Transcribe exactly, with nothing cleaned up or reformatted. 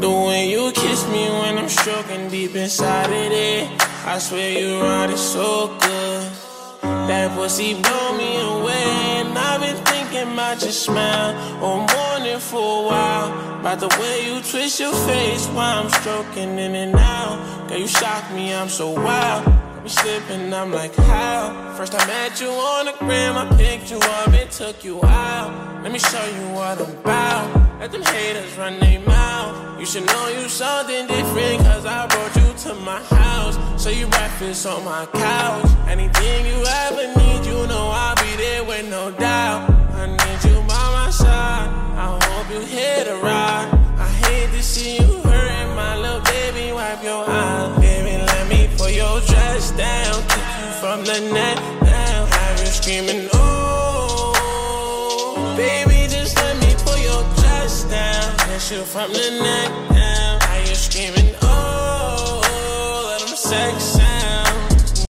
The way you kiss me when I'm stroking deep inside of it, I swear you ride it so good. That pussy blow me away, and I've been thinking about your smile all morning for a while. About the way you twist your face while I'm stroking in and out. Girl, you shock me, I'm so wild. Got me slipping, I'm like, how? First I met you on the gram, I picked you up and took you out. Let me show you what I'm about. Let them haters run their mouth. You should know you something different, cause I brought you to my house. So you breakfast on my couch. Anything you ever need, you know I'll be there with no doubt. I need you by my side, I hope you hit a ride. I hate to see you hurting, my little baby, wipe your eyes. Baby, let me pull your dress down, kick you from the neck down, have you screaming, ooh. Baby, just let me pull your dress down, kiss you from the neck down, how you screaming, oh, let them sex